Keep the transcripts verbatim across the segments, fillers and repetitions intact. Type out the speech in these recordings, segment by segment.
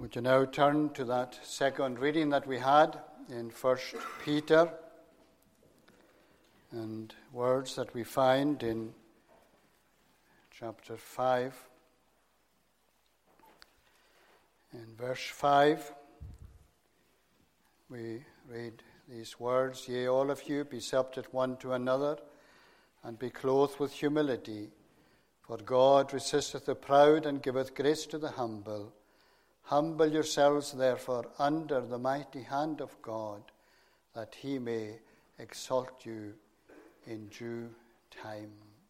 Would you now turn to that second reading that we had in First Peter, and words that we find in chapter five. In verse five, we read these words, "Yea, all of you, be subject one to another, and be clothed with humility. For God resisteth the proud, and giveth grace to the humble. Humble yourselves, therefore, under the mighty hand of God, that he may exalt you in due time."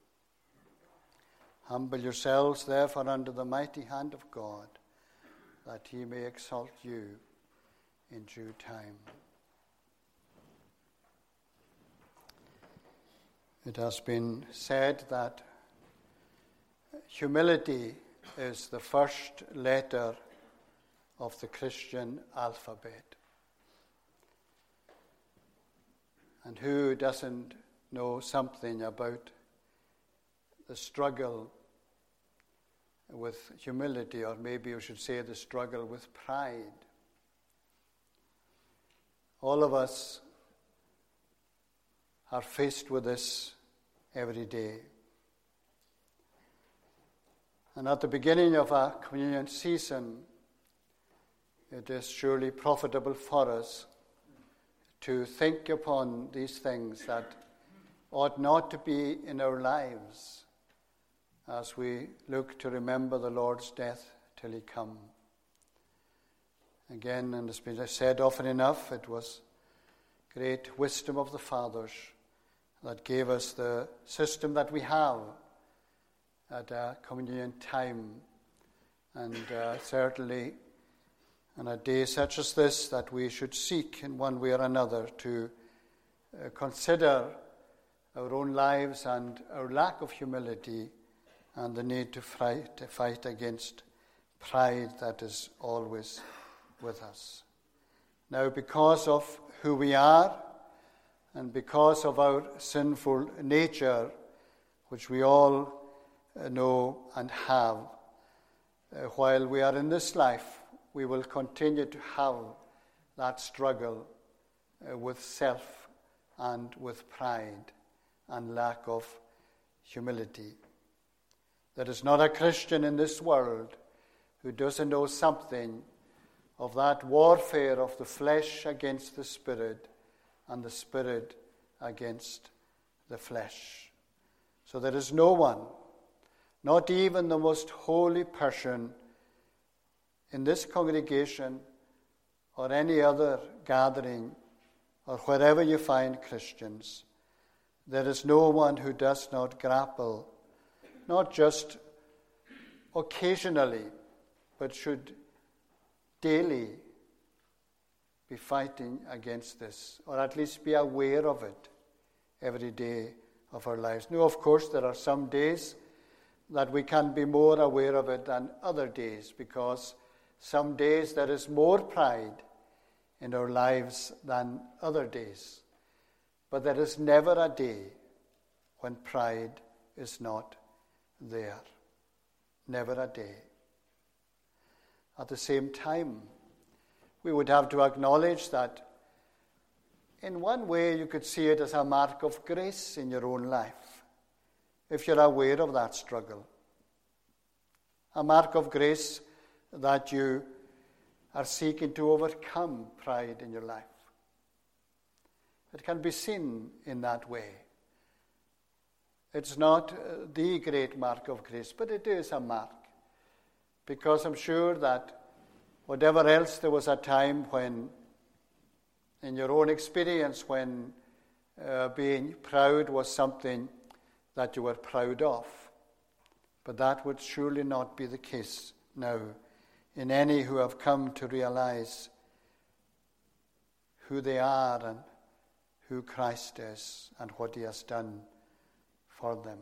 Humble yourselves, therefore, under the mighty hand of God, that he may exalt you in due time. It has been said that humility is the first letter of the Christian alphabet. And who doesn't know something about the struggle with humility, or maybe you should say the struggle with pride? All of us are faced with this every day. And at the beginning of a communion season, it is surely profitable for us to think upon these things that ought not to be in our lives as we look to remember the Lord's death till he come. Again, and it's been said often enough, it was great wisdom of the fathers that gave us the system that we have at a communion time, and uh, certainly on a day such as this, that we should seek in one way or another to uh, consider our own lives and our lack of humility, and the need to fight, to fight against pride that is always with us. Now, because of who we are, and because of our sinful nature, which we all uh, know and have, uh, while we are in this life, we will continue to have that struggle uh, with self and with pride and lack of humility. There is not a Christian in this world who doesn't know something of that warfare of the flesh against the spirit, and the spirit against the flesh. So there is no one, not even the most holy person in this congregation or any other gathering or wherever you find Christians, there is no one who does not grapple, not just occasionally, but should daily be fighting against this, or at least be aware of it every day of our lives. Now, of course, there are some days that we can be more aware of it than other days, because some days there is more pride in our lives than other days. But there is never a day when pride is not there. Never a day. At the same time, we would have to acknowledge that in one way you could see it as a mark of grace in your own life, if you're aware of that struggle. A mark of grace that you are seeking to overcome pride in your life. It can be seen in that way. It's not the great mark of grace, but it is a mark. Because I'm sure that whatever else, there was a time when, in your own experience, when uh, being proud was something that you were proud of. But that would surely not be the case now in any who have come to realize who they are and who Christ is and what he has done for them.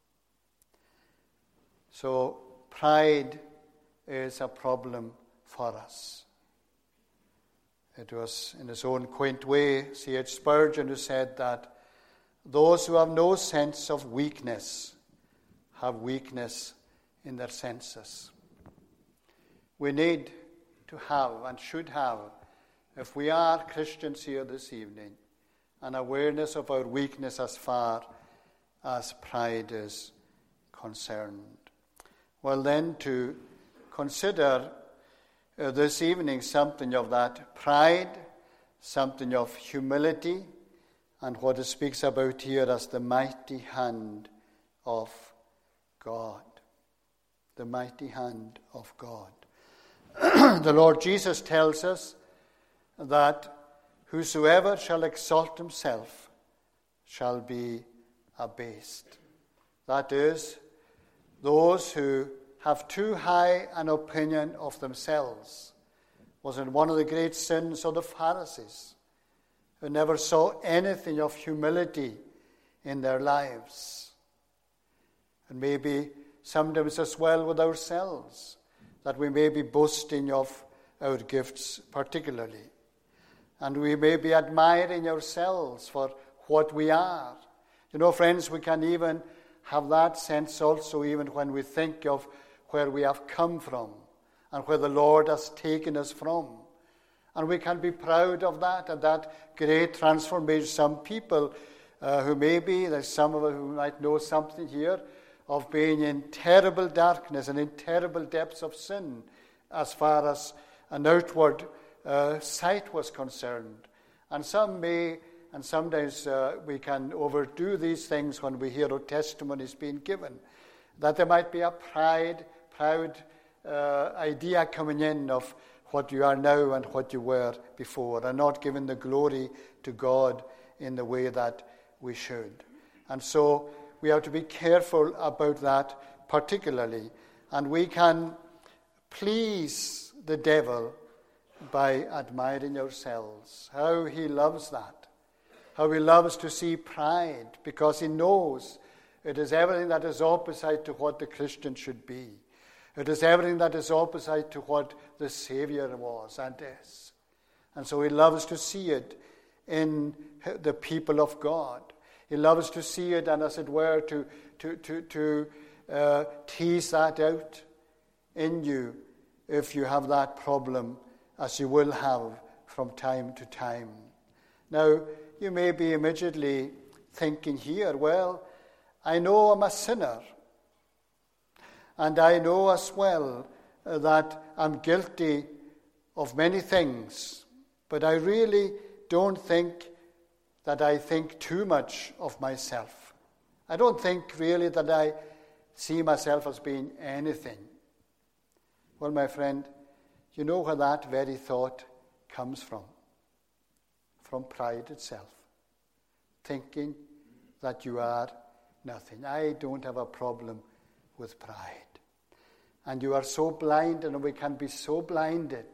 So pride is a problem for us. It was, in his own quaint way, C H Spurgeon who said that those who have no sense of weakness have weakness in their senses. We need to have and should have if we are Christians here this evening, an awareness of our weakness as far as pride is concerned. Well, then, to consider uh, this evening something of that pride, something of humility, and what it speaks about here as the mighty hand of God. The mighty hand of God. The Lord Jesus tells us that whosoever shall exalt himself shall be abased. That is, those who have too high an opinion of themselves. Wasn't one of the great sins of the Pharisees, who never saw anything of humility in their lives. And maybe sometimes as well with ourselves, that we may be boasting of our gifts particularly. And we may be admiring ourselves for what we are. You know, friends, we can even have that sense also even when we think of where we have come from and where the Lord has taken us from. And we can be proud of that and that great transformation. Some people uh, who maybe, there's some of us who might know something here, of being in terrible darkness and in terrible depths of sin as far as an outward uh, sight was concerned. And some may, and sometimes uh, we can overdo these things when we hear of testimonies being given, that there might be a pride, proud uh, idea coming in of what you are now and what you were before, and not giving the glory to God in the way that we should. And so we have to be careful about that particularly. And we can please the devil by admiring ourselves. How he loves that. How he loves to see pride, because he knows it is everything that is opposite to what the Christian should be. It is everything that is opposite to what the Savior was and is. And so he loves to see it in the people of God. He loves to see it and, as it were, to, to, to, to uh, tease that out in you if you have that problem, as you will have from time to time. Now, you may be immediately thinking here, well, I know I'm a sinner, and I know as well uh, that I'm guilty of many things, but I really don't think that I think too much of myself. I don't think really that I see myself as being anything. Well, my friend, you know where that very thought comes from? From pride itself. Thinking that you are nothing. I don't have a problem with pride. And you are so blind, and we can be so blinded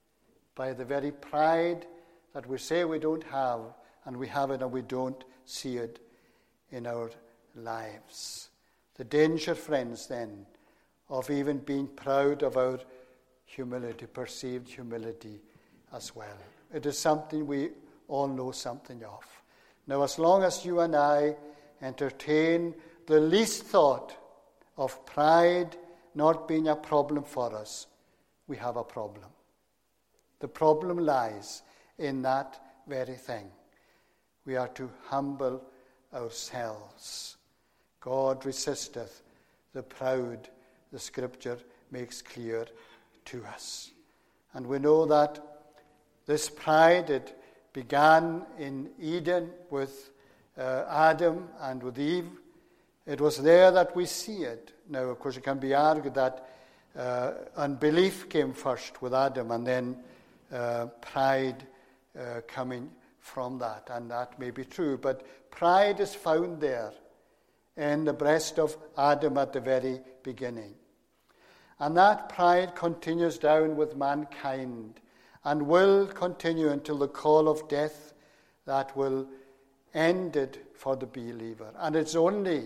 by the very pride that we say we don't have, and we have it and we don't see it in our lives. The danger, friends, then, of even being proud of our humility, perceived humility as well. It is something we all know something of. Now, as long as you and I entertain the least thought of pride not being a problem for us, we have a problem. The problem lies in that very thing. We are to humble ourselves. God resisteth the proud, the Scripture makes clear to us. And we know that this pride, it began in Eden with uh, Adam and with Eve. It was there that we see it. Now, of course, it can be argued that uh, unbelief came first with Adam, and then uh, pride uh, coming from that, and that may be true. But pride is found there in the breast of Adam at the very beginning. And that pride continues down with mankind and will continue until the call of death that will end it for the believer. And it's only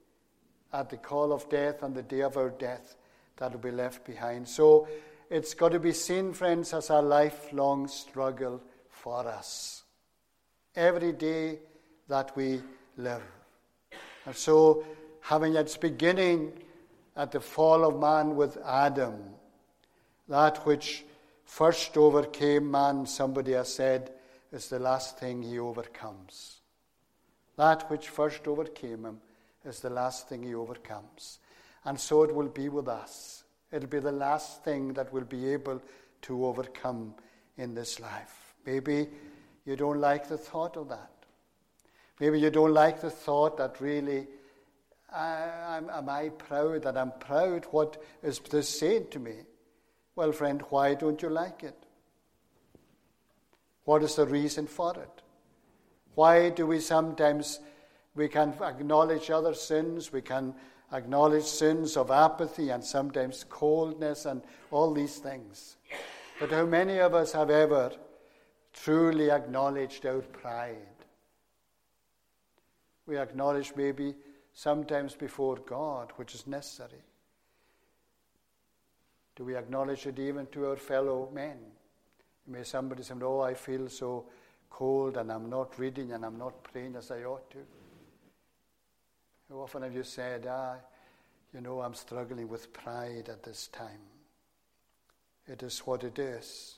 at the call of death and the day of our death that will be left behind. So it's got to be seen, friends, as a lifelong struggle for us. Every day that we live. And so, having its beginning at the fall of man with Adam, that which first overcame man, somebody has said, is the last thing he overcomes. That which first overcame him is the last thing he overcomes. And so it will be with us. It'll be the last thing that we'll be able to overcome in this life. Maybe you don't like the thought of that. Maybe you don't like the thought that really, I, I'm, am I proud, that I'm proud? What is this saying to me? Well, friend, why don't you like it? What is the reason for it? Why do we sometimes, we can acknowledge other sins, we can acknowledge sins of apathy and sometimes coldness and all these things. But how many of us have ever truly acknowledged our pride? We acknowledge maybe sometimes before God, which is necessary. Do we acknowledge it even to our fellow men? May somebody say, oh, I feel so cold and I'm not reading and I'm not praying as I ought to. How often have you said, ah, you know, I'm struggling with pride at this time. It is what it is.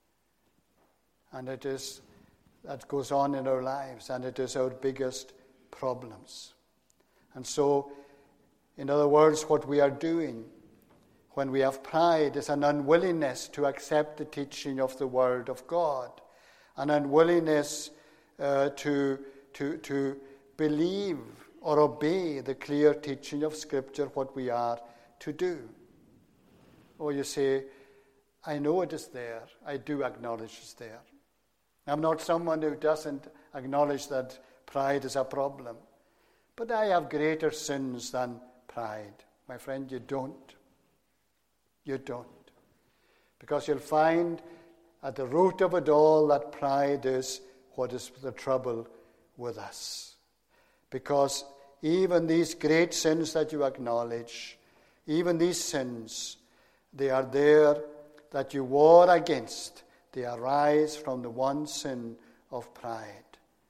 And it is, that goes on in our lives, and it is our biggest problems. And so, in other words, what we are doing when we have pride is an unwillingness to accept the teaching of the Word of God, an unwillingness uh, to, to, to believe or obey the clear teaching of Scripture, what we are to do. Or you say, I know it is there. I do acknowledge it's there. I'm not someone who doesn't acknowledge that pride is a problem. But I have greater sins than pride. My friend, you don't. You don't. Because you'll find at the root of it all that pride is what is the trouble with us. Because even these great sins that you acknowledge, even these sins, they are there that you war against. They arise from the one sin of pride.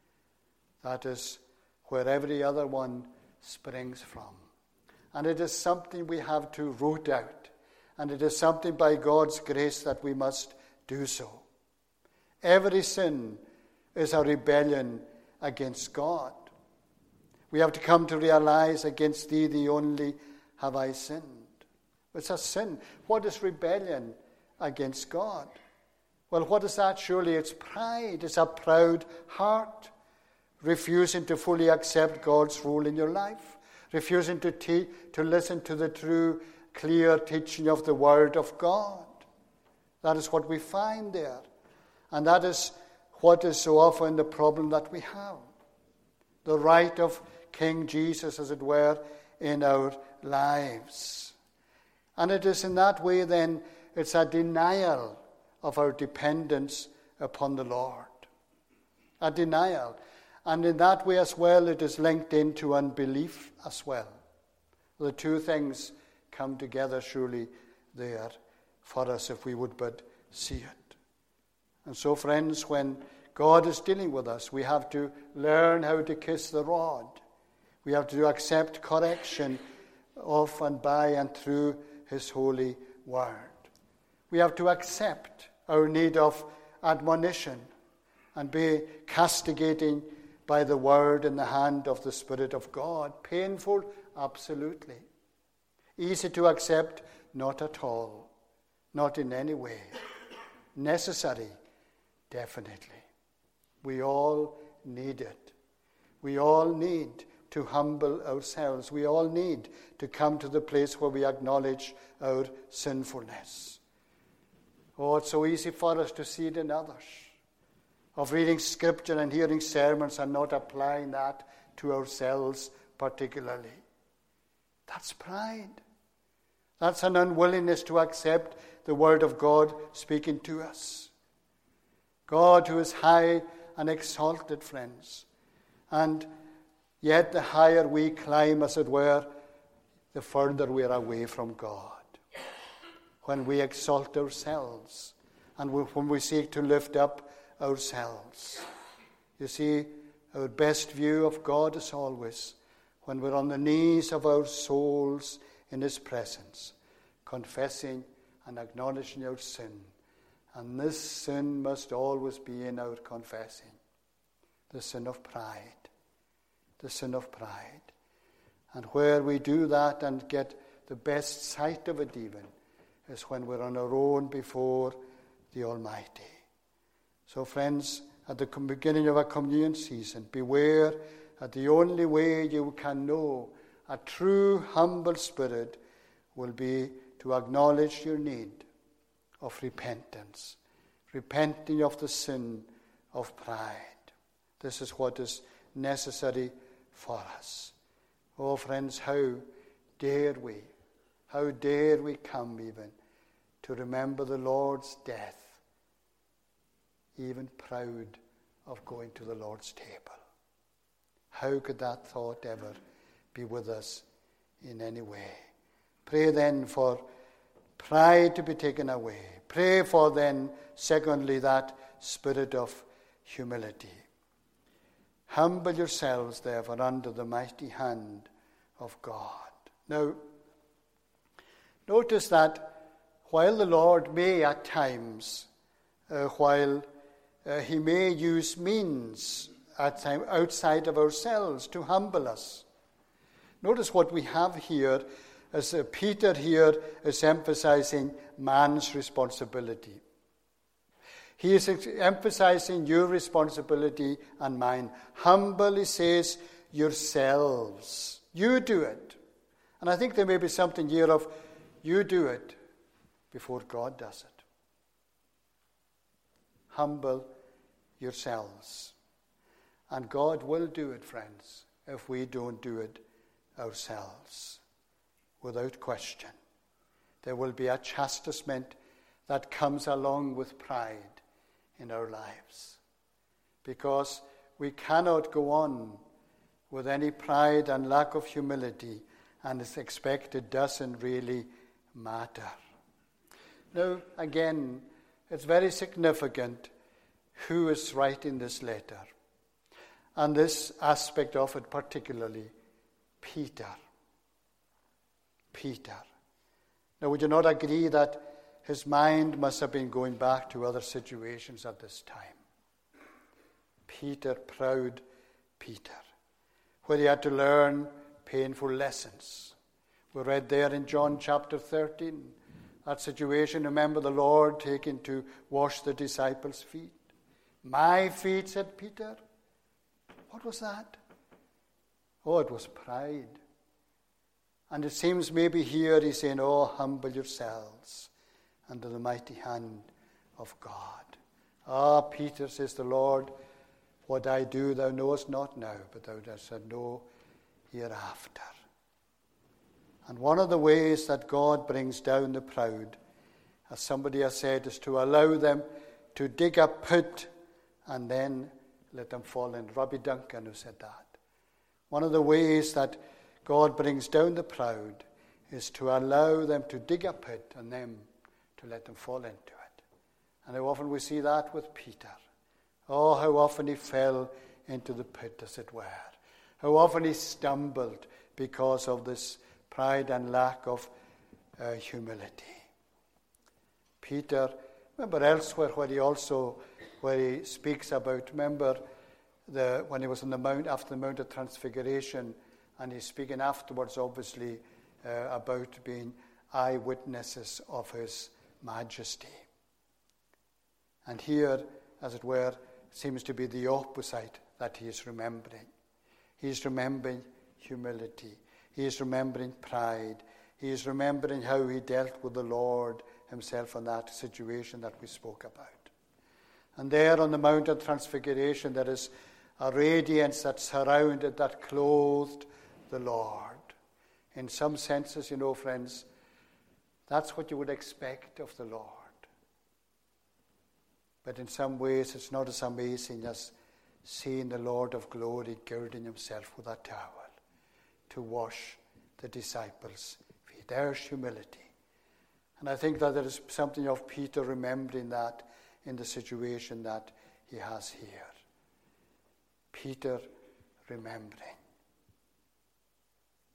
That is where every other one springs from. And it is something we have to root out. And it is something by God's grace that we must do so. Every sin is a rebellion against God. We have to come to realize, against thee, the only, have I sinned. It's a sin. What is rebellion against God? Well, what is that? Surely it's pride. It's a proud heart, refusing to fully accept God's rule in your life, refusing to, te- to listen to the true, clear teaching of the Word of God. That is what we find there. And that is what is so often the problem that we have. The right of King Jesus, as it were, in our lives. And it is in that way then, it's a denial of our dependence upon the Lord. A denial. And in that way as well, it is linked into unbelief as well. The two things come together surely there for us if we would but see it. And so, friends, when God is dealing with us, we have to learn how to kiss the rod. We have to accept correction of and by and through His holy Word. We have to accept our need of admonition and be castigating by the Word in the hand of the Spirit of God. Painful? Absolutely. Easy to accept? Not at all. Not in any way. Necessary? Definitely. We all need it. We all need to humble ourselves. We all need to come to the place where we acknowledge our sinfulness. Oh, it's so easy for us to see it in others, of reading Scripture and hearing sermons and not applying that to ourselves particularly. That's pride. That's an unwillingness to accept the Word of God speaking to us. God, who is high and exalted, friends. And yet the higher we climb, as it were, the further we are away from God. When we exalt ourselves and when we seek to lift up ourselves. You see, our best view of God is always when we're on the knees of our souls in His presence, confessing and acknowledging our sin And this sin must always be in our confessing. The sin of pride. The sin of pride. And where we do that and get the best sight of it even is when we're on our own before the Almighty. So friends, at the beginning of a communion season, beware that the only way you can know a true humble spirit will be to acknowledge your need of repentance, repenting of the sin of pride. This is what is necessary for us. Oh friends, how dare we, how dare we come even to remember the Lord's death, even proud of going to the Lord's table. How could that thought ever be with us in any way? Pray then for pride to be taken away. Pray for then, secondly, that spirit of humility. Humble yourselves, therefore, under the mighty hand of God. Now, notice that while the Lord may at times, uh, while uh, he may use means at time outside of ourselves to humble us, notice what we have here, as uh, Peter here is emphasizing man's responsibility. He is emphasizing your responsibility and mine. Humble, he says, yourselves. You do it. And I think there may be something here of you do it before God does it. Humble yourselves. And God will do it, friends, if we don't do it ourselves. Without question. There will be a chastisement that comes along with pride in our lives. Because we cannot go on with any pride and lack of humility and it's expected doesn't really matter. Now, again, it's very significant who is writing this letter. And this aspect of it particularly, Peter. Peter. Now, would you not agree that his mind must have been going back to other situations at this time? Peter, proud Peter, where he had to learn painful lessons. We read there in John chapter thirteen, that situation, remember the Lord taking to wash the disciples' feet. My feet, said Peter. What was that? Oh, it was pride. And it seems maybe here he's saying, oh, humble yourselves under the mighty hand of God. Ah, Peter, says the Lord, what I do thou knowest not now, but thou dost know hereafter. And one of the ways that God brings down the proud, as somebody has said, is to allow them to dig a pit and then let them fall in. Robbie Duncan who said that. One of the ways that God brings down the proud is to allow them to dig a pit and then to let them fall into it. And how often we see that with Peter. Oh, how often he fell into the pit, as it were. How often he stumbled because of this pride and lack of uh, humility. Peter, remember elsewhere where he also, where he speaks about, remember the when he was on the mount, after the Mount of Transfiguration, and he's speaking afterwards, obviously, uh, about being eyewitnesses of his majesty. And here, as it were, seems to be the opposite that he is remembering. He is remembering humility. He is remembering pride. He is remembering how he dealt with the Lord himself in that situation that we spoke about. And there on the Mount of Transfiguration, there is a radiance that surrounded, that clothed the Lord. In some senses, you know, friends, that's what you would expect of the Lord. But in some ways, it's not as amazing as seeing the Lord of glory girding himself with a towel to wash the disciples' feet. There's humility. And I think that there is something of Peter remembering that in the situation that he has here. Peter remembering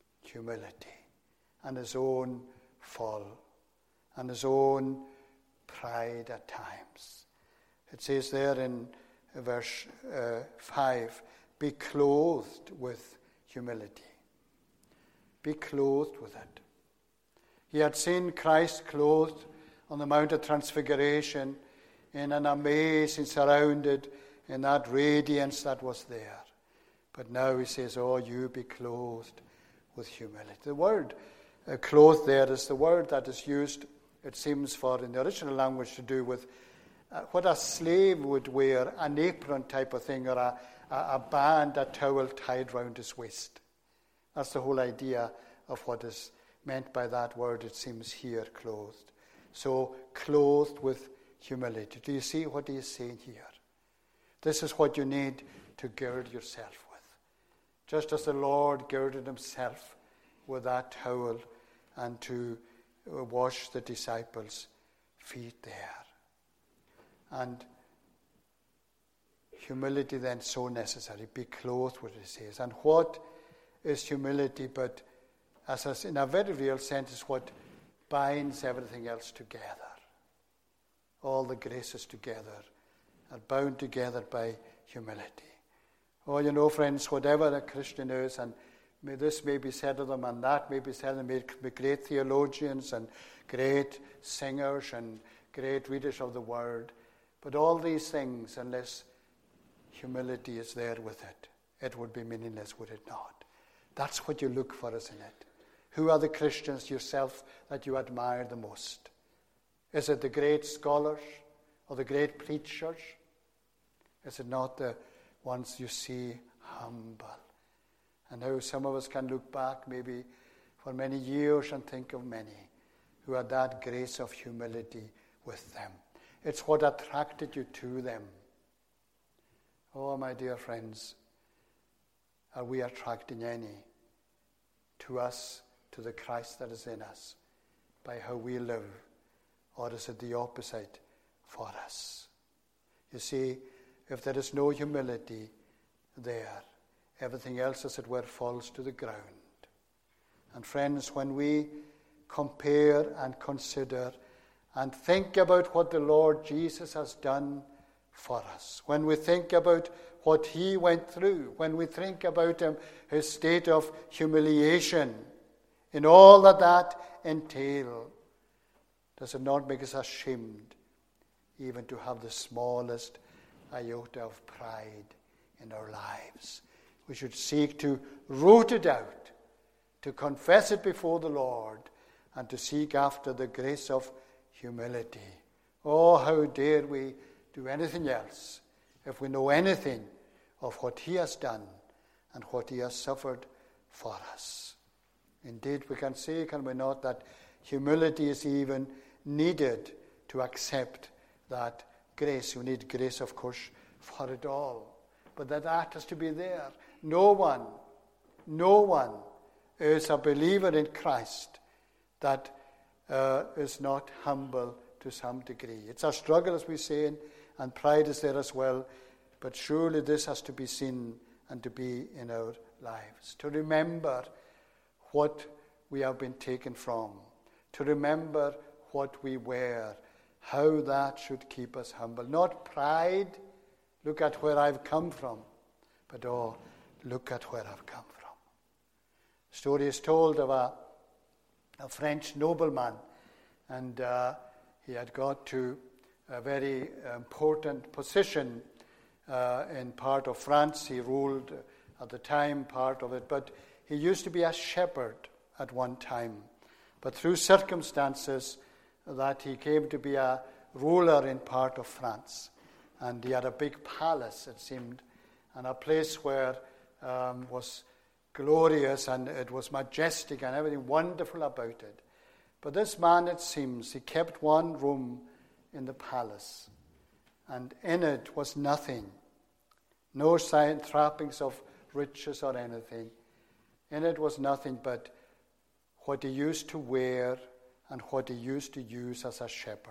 humility and his own fall and his own pride at times. It says there in verse uh, five, be clothed with humility. Be clothed with it. He had seen Christ clothed on the Mount of Transfiguration in an amazing, surrounded in that radiance that was there. But now he says, oh, you be clothed with humility. The word uh, clothed there is the word that is used, it seems, for in the original language to do with uh, what a slave would wear, an apron type of thing, or a, a, a band, a towel tied round his waist. That's the whole idea of what is meant by that word, it seems here, clothed. So, clothed with humility. Do you see what he is saying here? This is what you need to gird yourself with. Just as the Lord girded himself with that towel and to wash the disciples' feet there. And humility then so necessary. Be clothed with it, he says. And what is humility but, as a, in a very real sense, is what binds everything else together. All the graces together are bound together by humility. Oh, you know, friends, whatever a Christian is, and may this may be said of them, and that may be said of them, may be great theologians and great singers and great readers of the Word, but all these things, unless humility is there with it, it would be meaningless, would it not? That's what you look for, isn't it? Who are the Christians yourself that you admire the most? Is it the great scholars or the great preachers? Is it not the ones you see humble? And how some of us can look back maybe for many years and think of many who had that grace of humility with them. It's what attracted you to them. Oh, my dear friends, are we attracting any to us, to the Christ that is in us, by how we live? Or is it the opposite for us? You see, if there is no humility there, everything else, as it were, falls to the ground. And friends, when we compare and consider and think about what the Lord Jesus has done for us, when we think about what he went through, when we think about him, his state of humiliation, in all that that entailed, does it not make us ashamed even to have the smallest iota of pride in our lives? We should seek to root it out, to confess it before the Lord, and to seek after the grace of humility. Oh, how dare we do anything else if we know anything of what he has done and what he has suffered for us. Indeed, we can say, can we not, that humility is even needed to accept that grace. You need grace, of course, for it all. But that that has to be there. No one, no one is a believer in Christ that uh, is not humble to some degree. It's a struggle, as we say, and pride is there as well. But surely this has to be seen and to be in our lives. To remember what we have been taken from. To remember what we were. How that should keep us humble. Not pride, look at where I've come from. But oh, look at where I've come from. The story is told of a, a French nobleman. And uh, he had got to a very important position uh, in part of France. He ruled at the time part of it. But he used to be a shepherd at one time. But through circumstances that he came to be a ruler in part of France. And he had a big palace, it seemed, and a place where um, was glorious and it was majestic and everything wonderful about it. But this man, it seems, he kept one room in the palace, and in it was nothing. No sign, trappings of riches or anything. In it was nothing but what he used to wear and what he used to use as a shepherd.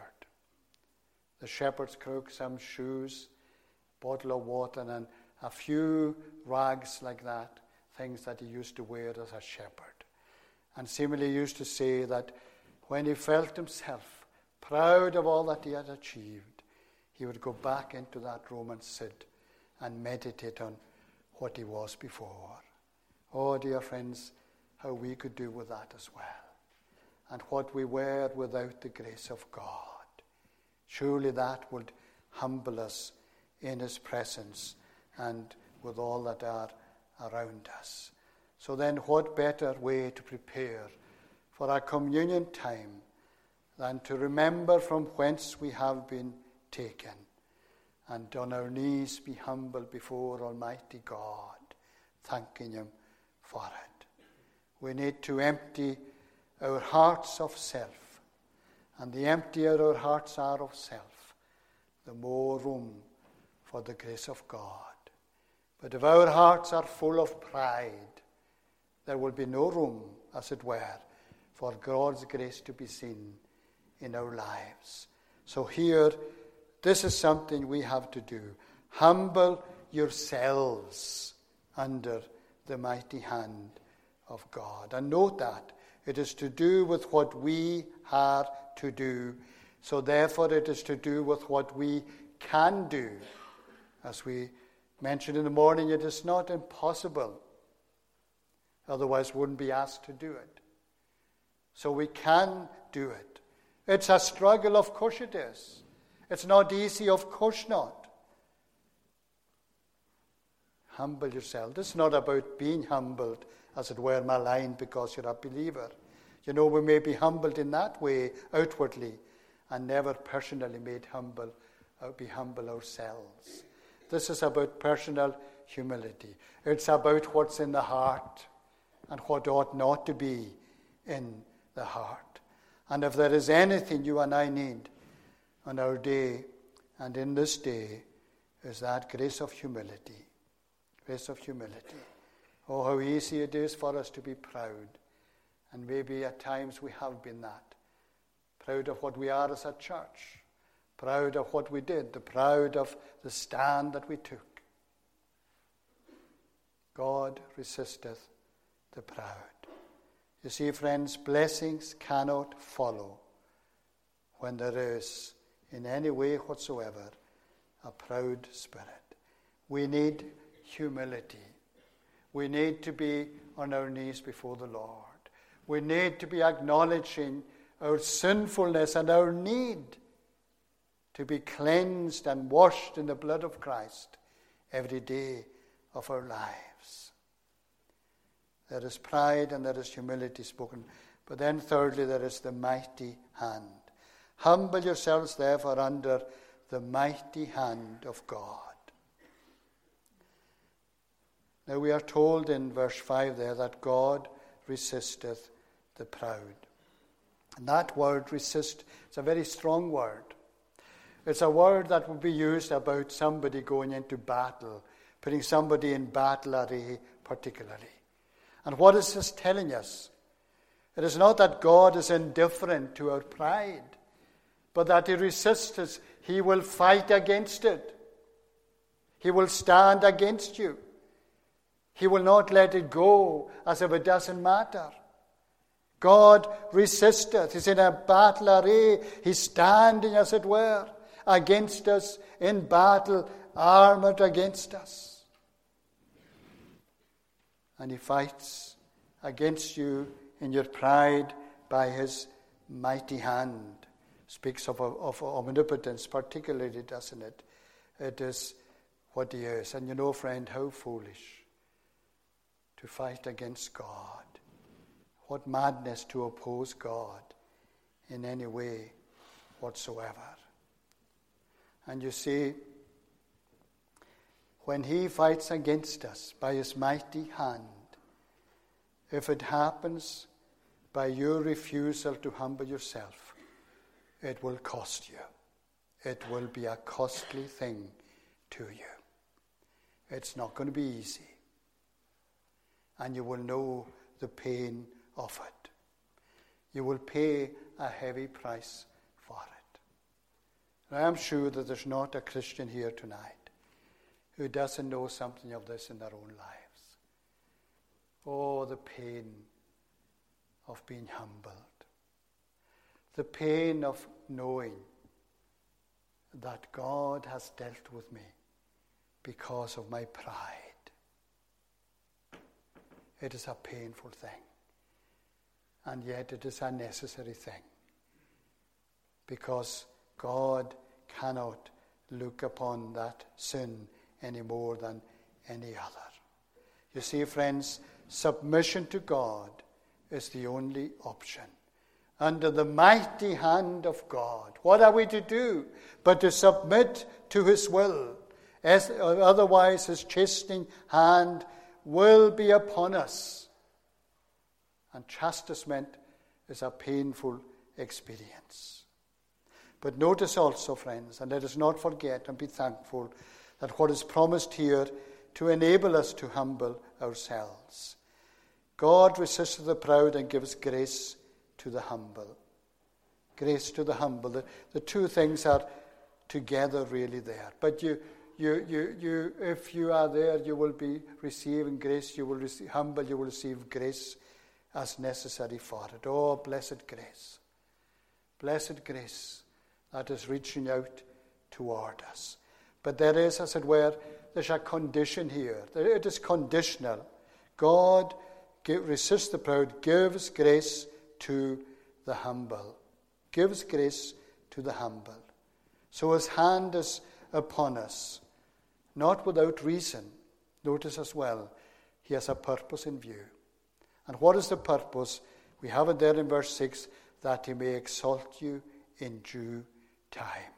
The shepherd's crook, some shoes, bottle of water, and a few rags like that, things that he used to wear as a shepherd. And seemingly used to say that when he felt himself proud of all that he had achieved, he would go back into that room and sit and meditate on what he was before. Oh, dear friends, how we could do with that as well. And what we were without the grace of God. Surely that would humble us in his presence and with all that are around us. So then, what better way to prepare for our communion time than to remember from whence we have been taken, and on our knees be humble before Almighty God, thanking him for it. We need to empty our hearts of self, and the emptier our hearts are of self, the more room for the grace of God. But if our hearts are full of pride, there will be no room, as it were, for God's grace to be seen in our lives. So here, this is something we have to do. Humble yourselves under the mighty hand of God. And note that it is to do with what we are to do. So therefore it is to do with what we can do. As we mentioned in the morning, it is not impossible. Otherwise we wouldn't be asked to do it. So we can do it. It's a struggle, of course it is. It's not easy, of course not. Humble yourself. This is not about being humbled, as it were, maligned because you're a believer. You know, we may be humbled in that way outwardly and never personally made humble, or be humble ourselves. This is about personal humility. It's about what's in the heart and what ought not to be in the heart. And if there is anything you and I need on our day and in this day, is that grace of humility. Grace of humility. Oh, how easy it is for us to be proud. And maybe at times we have been that. Proud of what we are as a church. Proud of what we did. The proud of the stand that we took. God resisteth the proud. You see, friends, blessings cannot follow when there is, in any way whatsoever, a proud spirit. We need humility. We need to be on our knees before the Lord. We need to be acknowledging our sinfulness and our need to be cleansed and washed in the blood of Christ every day of our lives. There is pride and there is humility spoken. But then thirdly, there is the mighty hand. Humble yourselves therefore under the mighty hand of God. Now we are told in verse five there that God resisteth the proud. And that word resist, it's a very strong word. It's a word that would be used about somebody going into battle, putting somebody in battle array particularly. And what is this telling us? It is not that God is indifferent to our pride, but that he resists us. He will fight against it. He will stand against you. He will not let it go as if it doesn't matter. God resisteth. He's in a battle array. He's standing, as it were, against us in battle, armored against us. And he fights against you in your pride by his mighty hand. Speaks of, of omnipotence particularly, doesn't it? It is what he is. And you know, friend, how foolish to fight against God. What madness to oppose God in any way whatsoever. And you see, when he fights against us by his mighty hand, if it happens by your refusal to humble yourself, it will cost you. It will be a costly thing to you. It's not going to be easy. And you will know the pain of it. You will pay a heavy price for it. And I am sure that there's not a Christian here tonight who doesn't know something of this in their own lives. Oh, the pain of being humbled. the pain of knowing that God has dealt with me because of my pride. It is a painful thing, and yet it is a necessary thing, because God cannot look upon that sin any more than any other. You see, friends, submission to God is the only option. Under the mighty hand of God, what are we to do but to submit to his will? As, otherwise his chastening hand will be upon us. And chastisement is a painful experience. But notice also, friends, and let us not forget and be thankful that what is promised here to enable us to humble ourselves. God resists the proud and gives grace to the humble. Grace to the humble. The, the two things are together really there. But you, you, you, you, if you are there, you will be receiving grace. You will receive humble. You will receive grace as necessary for it. Oh, blessed grace, blessed grace that is reaching out toward us. But there is, as it were, there's a condition here. It is conditional. God give, resists the proud, gives grace to the humble. Gives grace to the humble. So his hand is upon us, not without reason. Notice as well, he has a purpose in view. And what is the purpose? We have it there in verse six, that he may exalt you in due time.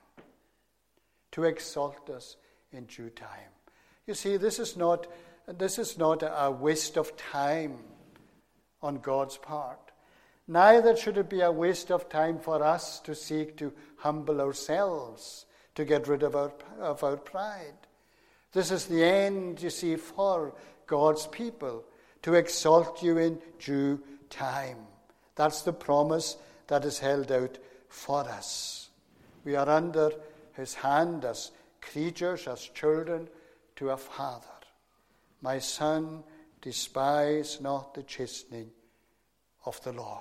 To exalt us in due time. You see, this is not this is not a waste of time on God's part. Neither should it be a waste of time for us to seek to humble ourselves, to get rid of our, of our pride. This is the end, you see, for God's people, to exalt you in due time. That's the promise that is held out for us. We are under his hand as creatures, as children to a father. My son, despise not the chastening of the Lord.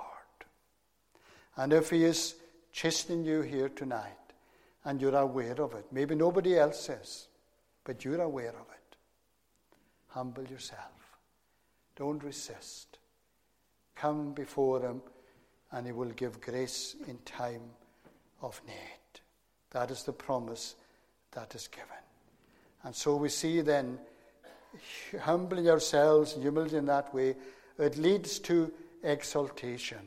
And if he is chastening you here tonight, and you're aware of it, maybe nobody else is, but you're aware of it, humble yourself. Don't resist. Come before him, and he will give grace in time of need. That is the promise that is given. And so we see then, humbling ourselves, humility in that way, it leads to exaltation.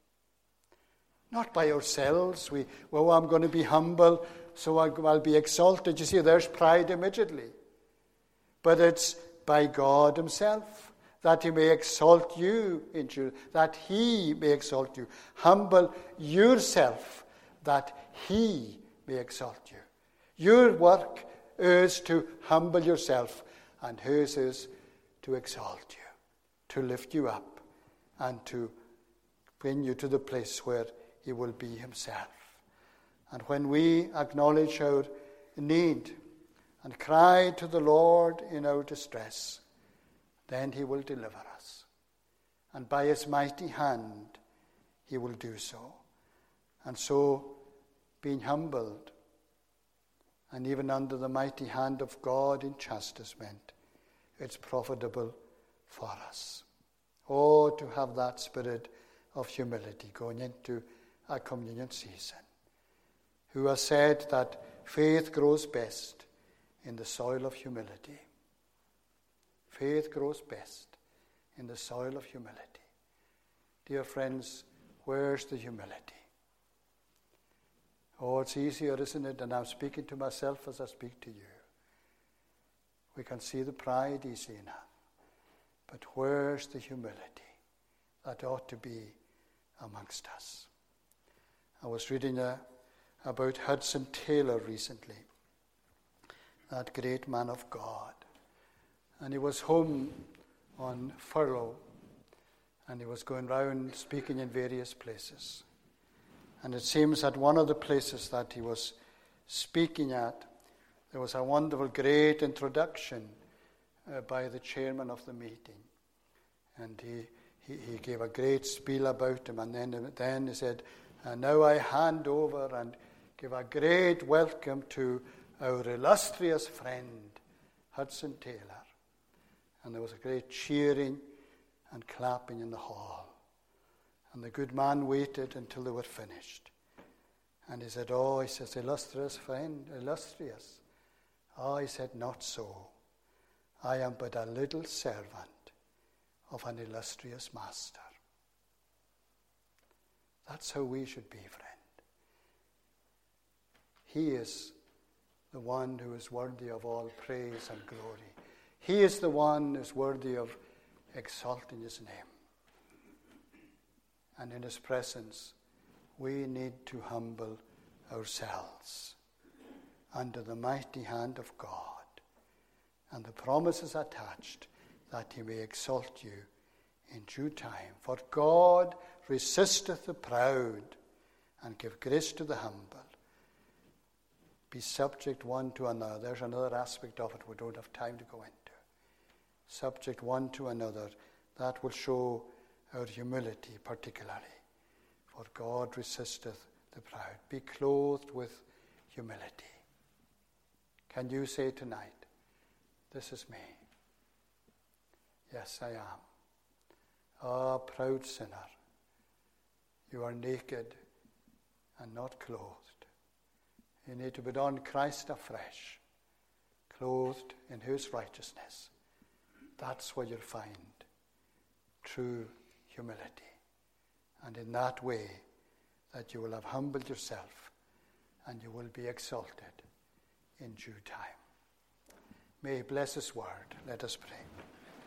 Not by ourselves. We, well, I'm going to be humble, so I'll be exalted. You see, there's pride immediately. But it's by God himself, that he may exalt you, into, that he may exalt you. Humble yourself, that he may exalt you. Your work is to humble yourself, and his is to exalt you, to lift you up, and to bring you to the place where he will be himself. And when we acknowledge our need and cry to the Lord in our distress, then he will deliver us. And by his mighty hand, he will do so. And so, being humbled, and even under the mighty hand of God in chastisement, it's profitable for us. Oh, to have that spirit of humility going into a communion season. Who has said that faith grows best in the soil of humility. Faith grows best in the soil of humility. Dear friends, where's the humility? Oh, it's easier, isn't it? And I'm speaking to myself as I speak to you. We can see the pride easy enough. But where's the humility that ought to be amongst us? I was reading a, about Hudson Taylor recently, that great man of God. And he was home on furlough, and he was going round speaking in various places. And it seems that one of the places that he was speaking at, there was a wonderful, great introduction uh, by the chairman of the meeting. And he, he, he gave a great spiel about him, and then, then he said, And now I hand over and give a great welcome to our illustrious friend, Hudson Taylor. And there was a great cheering and clapping in the hall. And the good man waited until they were finished. And he said, oh, he says, illustrious friend, illustrious. Oh, he said, not so. I am but a little servant of an illustrious master. That's how we should be, friend. He is the one who is worthy of all praise and glory. He is the one who is worthy of exalting his name. And in his presence, we need to humble ourselves under the mighty hand of God. And the promise is attached that he may exalt you in due time. For God resisteth the proud and give grace to the humble. Be subject one to another. There's another aspect of it we don't have time to go into. Subject one to another. That will show our humility particularly. For God resisteth the proud. Be clothed with humility. Can you say tonight, this is me? Yes, I am. Ah, proud sinner, you are naked and not clothed. You need to put on Christ afresh, clothed in his righteousness. That's where you'll find true humility. And in that way, that you will have humbled yourself and you will be exalted in due time. May he bless his word. Let us pray.